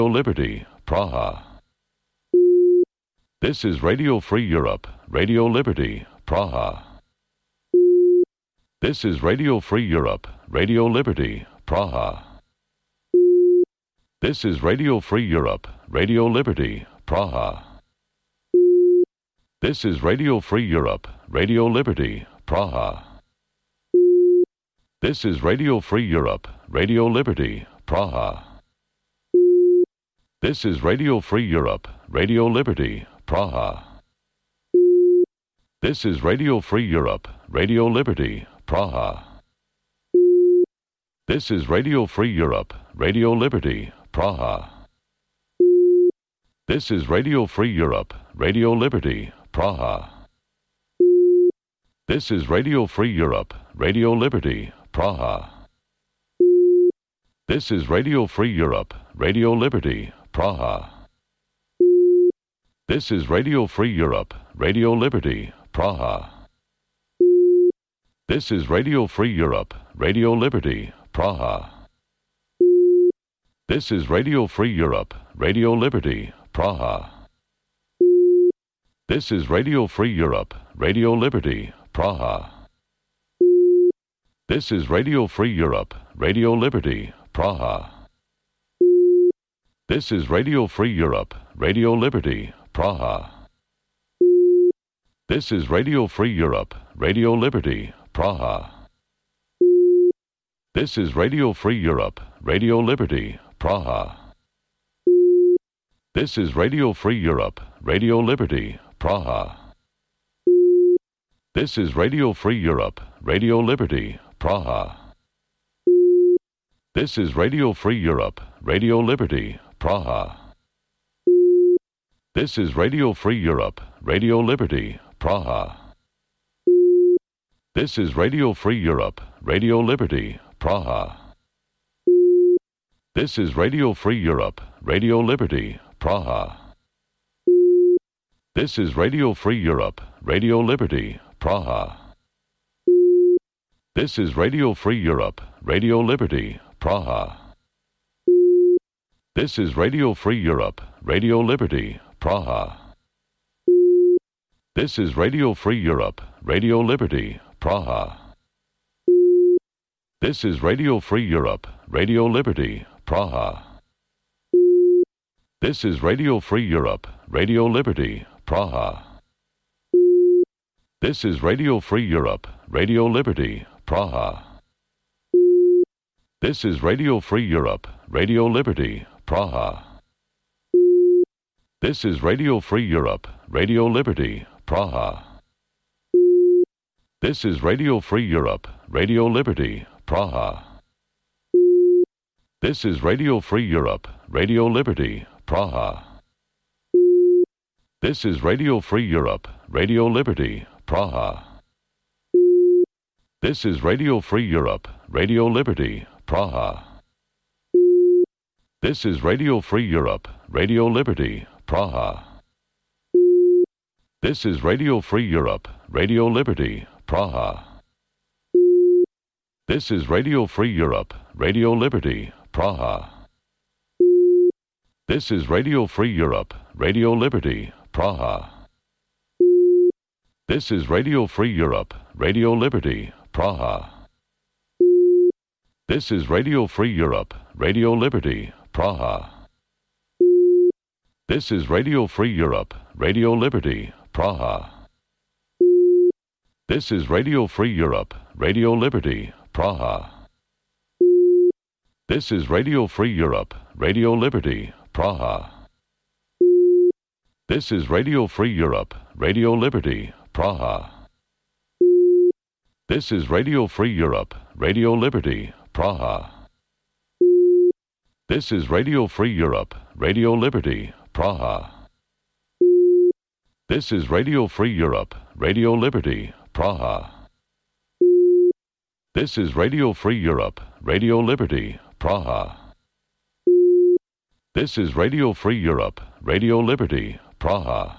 Liberty, Praha. This is Radio Free Europe, Radio Liberty, Praha. This is Radio Free Europe, Radio Liberty, Praha. This is Radio Free Europe, Radio Liberty, Praha. This is Radio Free Europe, Radio Liberty, Praha. This is Radio Free Europe, Radio Liberty, Praha. This is Radio Free Europe, Radio Liberty, Praha. This is Radio Free Europe, Radio Liberty, Praha. This is Radio Free Europe, Radio Liberty, Praha. This is Radio Free Europe, Radio Liberty, Praha. This is Radio Free Europe, Radio Liberty, Praha. This is Radio Free Europe, Radio Liberty, Praha. This is Radio Free Europe, Radio Liberty, Praha. This is Radio Free Europe, Radio Liberty, Praha. This is Radio Free Europe, Radio Liberty, Praha. This is Radio Free Europe, Radio Liberty, Praha. This is Radio Free Europe, Radio Liberty, Praha. This is Radio Free Europe, Radio Liberty, Praha. This is Radio Free Europe, Radio Liberty, Praha. This is Radio Free Europe, Radio Liberty, Praha. This is Radio Free Europe, Radio Liberty, Praha. This is Radio Free Europe, Radio Liberty, Praha. This is Radio Free Europe, Radio Liberty, Praha. This is Radio Free Europe, Radio Liberty, Praha. This is Radio Free Europe, Radio Liberty, Praha. This is Radio Free Europe, Radio Liberty, Praha. This is Radio Free Europe, Radio Liberty, Praha. This is Radio Free Europe, Radio Liberty, Praha. This is Radio Free Europe, Radio Liberty, Praha. This is Radio Free Europe, Radio Liberty, Praha. This is Radio Free Europe, Radio Liberty, Praha. This is Radio Free Europe, Radio Liberty, Praha. This is Radio Free Europe, Radio Liberty, Praha. This is Radio Free Europe, Radio Liberty, Praha. This is Radio Free Europe, Radio Liberty, Praha. This is Radio Free Europe, Radio Liberty, Praha. This is Radio Free Europe, Radio Liberty, Praha. This is Radio Free Europe, Radio Liberty, Praha. This is Radio Free Europe, Radio Liberty, Praha. This is Radio Free Europe, Radio Liberty, Praha. This is Radio Free Europe, Radio Liberty, Praha. This is Radio Free Europe, Radio Liberty, Praha. This is Radio Free Europe, Radio Liberty, Praha. This is Radio Free Europe, Radio Liberty, Praha. This is Radio Free Europe, Radio Liberty, Praha. This is Radio Free Europe, Radio Liberty, Praha. This is Radio Free Europe, Radio Liberty, Praha. This is Radio Free Europe, Radio Liberty, Praha. This is Radio Free Europe, Radio Liberty, Praha. This is Radio Free Europe, Radio Liberty, Praha. This is Radio Free Europe, Radio Liberty, Praha. This is Radio Free Europe, Radio Liberty, Praha. This is Radio Free Europe, Radio Liberty, Praha. This is Radio Free Europe, Radio Liberty, Praha.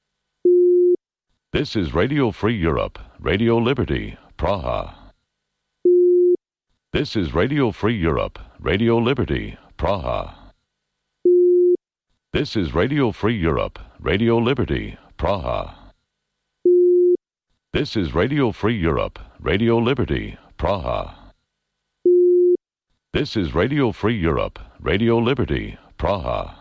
This is Radio Free Europe, Radio Liberty, Praha. This is Radio Free Europe, Radio Liberty, Praha. This is Radio Free Europe, Radio Liberty, Praha. This is Radio Free Europe, Radio Liberty, Praha. This is Radio Free Europe, Radio Liberty, Praha.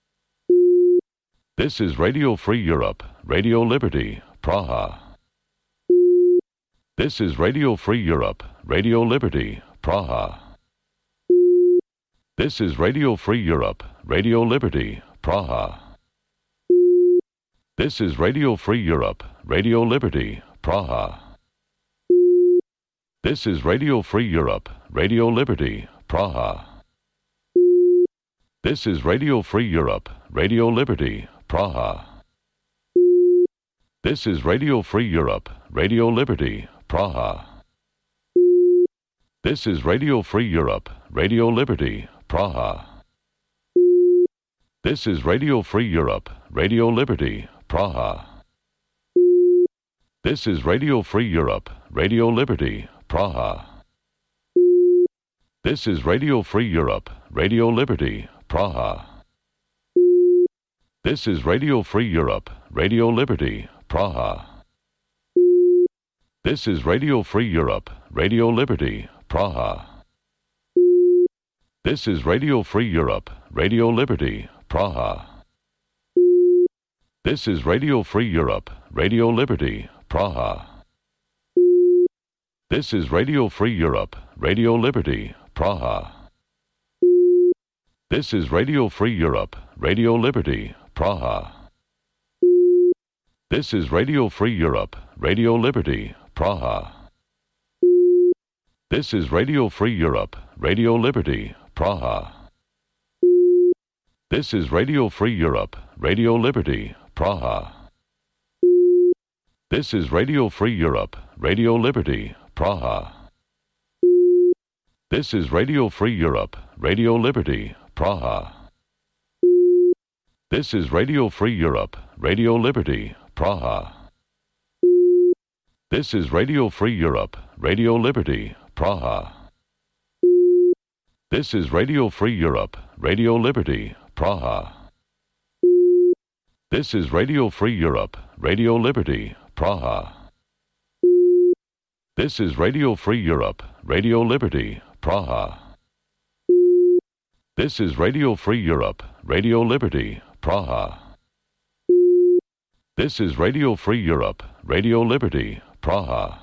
This is Radio Free Europe, Radio Liberty, Praha. This is Radio Free Europe, Radio Liberty, Praha. This is Radio Free Europe, Radio Liberty, Praha. This is Radio Free Europe, Radio Liberty, Praha. This is Radio Free Europe, Radio Liberty, Praha. This is Radio Free Europe, Radio Liberty, Praha. This is Radio Free Europe, Radio Liberty, Praha. This is Radio Free Europe, Radio Liberty, Praha. This is Radio Free Europe, Radio Liberty, Praha. This is Radio Free Europe, Radio Liberty, Praha. This is Radio Free Europe, Radio Liberty, Praha. This is Radio Free Europe, Radio Liberty, Praha. This is Radio Free Europe, Radio Liberty, Praha. This is Radio Free Europe, Radio Liberty, Praha. This is Radio Free Europe, Radio Liberty, Praha. This is Radio Free Europe, Radio Liberty, Praha. This is Radio Free Europe, Radio Liberty, Praha. This is Radio Free Europe, Radio Liberty, Praha. This is Radio Free Europe, Radio Liberty, Praha. This is Radio Free Europe, Radio Liberty, Praha. This is Radio Free Europe, Radio Liberty, Praha. This is Radio Free Europe, Radio Liberty, Praha. This is Radio Free Europe, Radio Liberty, Praha. This is Radio Free Europe, Radio Liberty, Praha. This is Radio Free Europe, Radio Liberty, Praha. This is Radio Free Europe, Radio Liberty, Praha. This is Radio Free Europe, Radio Liberty, Praha. This is Radio Free Europe, Radio Liberty, Praha. This is Radio Free Europe, Radio Liberty, Praha.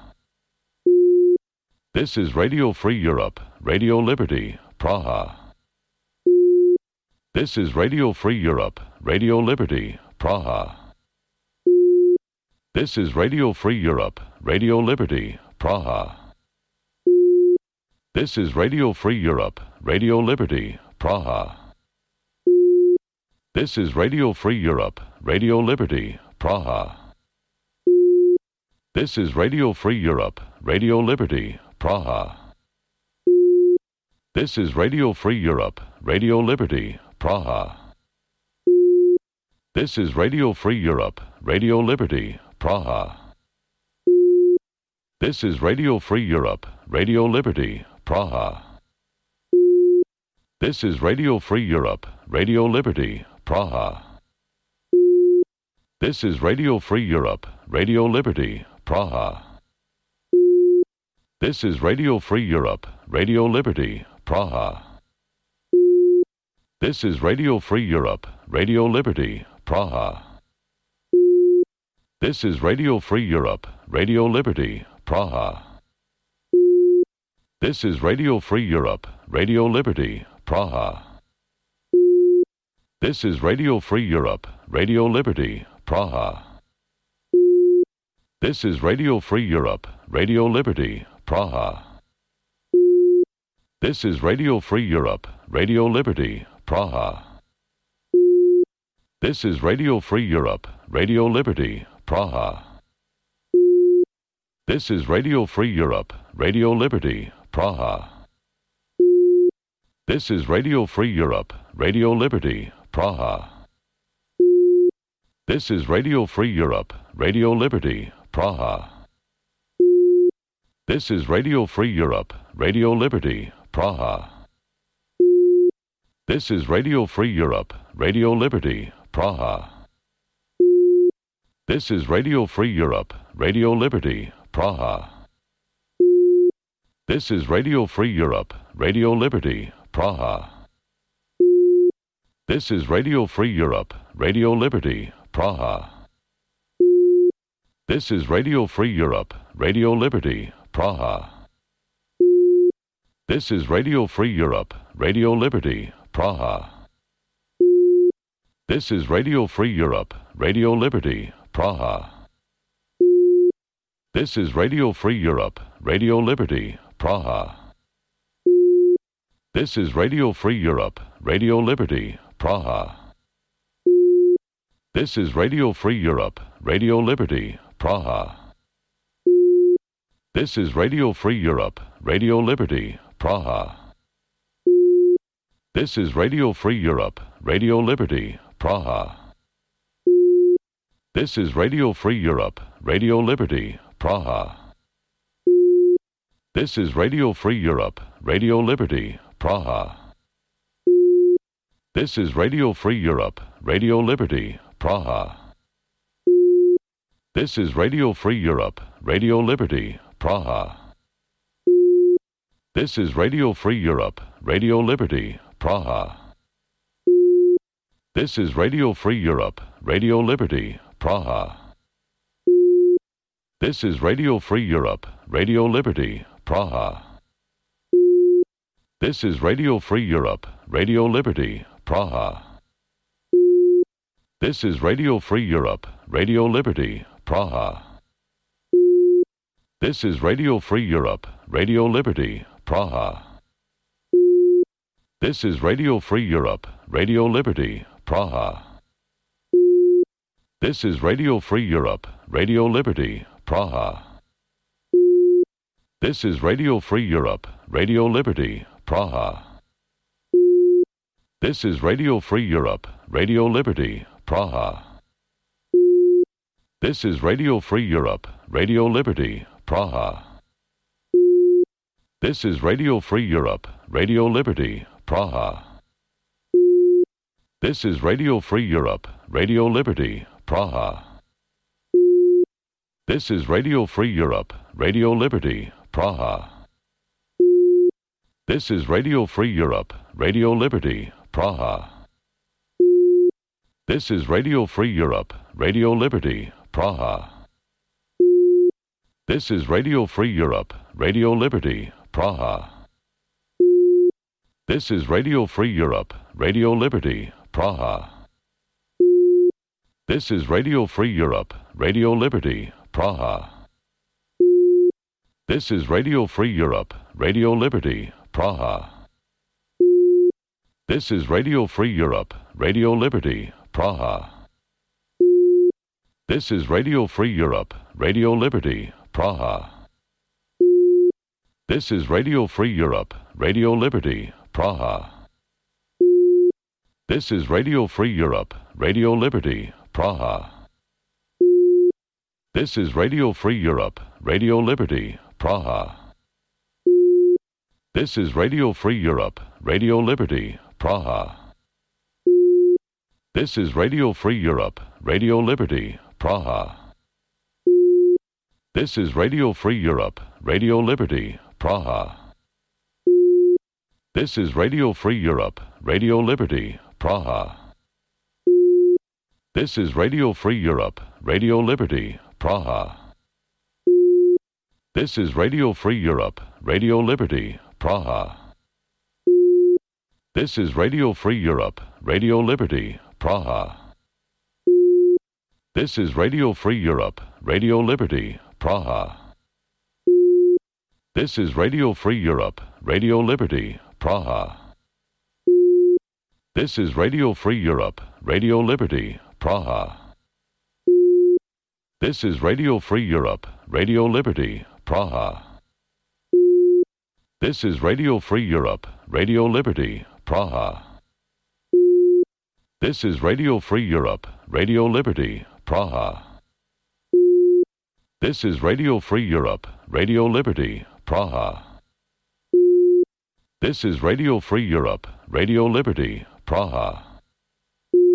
This is Radio Free Europe, Radio Liberty, Praha. This is Radio Free Europe, Radio Liberty, Praha. This is Radio Free Europe, Radio Liberty, Praha. This is Radio Free Europe, Radio Liberty, Praha. This is Radio Free Europe, Radio Liberty, Praha. This is Radio Free Europe, Radio Liberty, Praha. This is Radio Free Europe, Radio Liberty, Praha. This is Radio Free Europe, Radio Liberty, Praha. This is Radio Free Europe, Radio Liberty, Praha. This is Radio Free Europe, Radio Liberty, Praha. This is Radio Free Europe, Radio Liberty, Praha. This is Radio Free Europe, Radio Liberty, Praha. This is Radio Free Europe, Radio Liberty, Praha. This is Radio Free Europe, Radio Liberty, Praha. This is Radio Free Europe, Radio Liberty, Praha. This is Radio Free Europe, Radio Liberty, Praha. This is Radio Free Europe, Radio Liberty, Praha. This is Radio Free Europe, Radio Liberty, Praha. This is Radio Free Europe, Radio Liberty, Praha. This is Radio Free Europe, Radio Liberty, Praha. This is Radio Free Europe, Radio Liberty, Praha. This is Radio Free Europe, Radio Liberty, Praha. This is Radio Free Europe, Radio Liberty, Praha. This is Radio Free Europe, Radio Liberty, Praha. This is Radio Free Europe, Radio Liberty, Praha. This is Radio Free Europe, Radio Liberty, Praha. This is Radio Free Europe, Radio Liberty, Praha. This is Radio Free Europe, Radio Liberty, Praha. This is Radio Free Europe, Radio Liberty, Praha. This is Radio Free Europe, Radio Liberty, Praha. This is Radio Free Europe, Radio Liberty, Praha. This is Radio Free Europe, Radio Liberty, Praha. This is Radio Free Europe, Radio Liberty, Praha. This is Radio Free Europe, Radio Liberty, Praha. This is Radio Free Europe, Radio Liberty, Praha. This is Radio Free Europe, Radio Liberty, Praha. This is Radio Free Europe, Radio Liberty, Praha. This is Radio Free Europe, Radio Liberty, Praha. This is Radio Free Europe, Radio Liberty, Praha. This is Radio Free Europe, Radio Liberty, Praha. This is Radio Free Europe, Radio Liberty, Praha. This is Radio Free Europe, Radio Liberty, Praha. This is Radio Free Europe, Radio Liberty, Praha. This is Radio Free Europe, Radio Liberty, Praha. This is Radio Free Europe, Radio Liberty, Praha. This is Radio Free Europe, Radio Liberty, Praha. This is Radio Free Europe, Radio Liberty, Praha. This is Radio Free Europe, Radio Liberty, Praha. This is Radio Free Europe, Radio Liberty, Praha. This is Radio Free Europe, Radio Liberty, Praha. This is Radio Free Europe, Radio Liberty, Praha. This is Radio Free Europe, Radio Liberty, Praha. This is Radio Free Europe, Radio Liberty, Praha. This is Radio Free Europe, Radio Liberty, Praha. This is Radio Free Europe, Radio Liberty, Praha. This is Radio Free Europe, Radio Liberty, Praha. This is Radio Free Europe, Radio Liberty, Praha. This is Radio Free Europe, Radio Liberty, Praha. This is Radio Free Europe, Radio Liberty, Praha. This is Radio Free Europe, Radio Liberty, Praha. This is Radio Free Europe, Radio Liberty, Praha. This is Radio Free Europe, Radio Liberty, Praha. This is Radio Free Europe, Radio Liberty, Praha. This is Radio Free Europe, Radio Liberty, Praha. This is Radio Free Europe, Radio Liberty, Praha. This is Radio Free Europe, Radio Liberty, Praha. This is Radio Free Europe, Radio Liberty, Praha. This is Radio Free Europe, Radio Liberty, Praha. This is Radio Free Europe, Radio Liberty, Praha. This is Radio Free Europe, Radio Liberty, Praha. This is Radio Free Europe, Radio Liberty, Praha. This is Radio Free Europe, Radio Liberty, Praha. This is Radio Free Europe, Radio Liberty, Praha. This is Radio Free Europe, Radio Liberty, Praha. This is Radio Free Europe, Radio Liberty, Praha. This is Radio Free Europe, Radio Liberty, Praha. This is Radio Free Europe, Radio Liberty, Praha. This is Radio Free Europe, Radio Liberty, Praha. This is Radio Free Europe, Radio Liberty, Praha.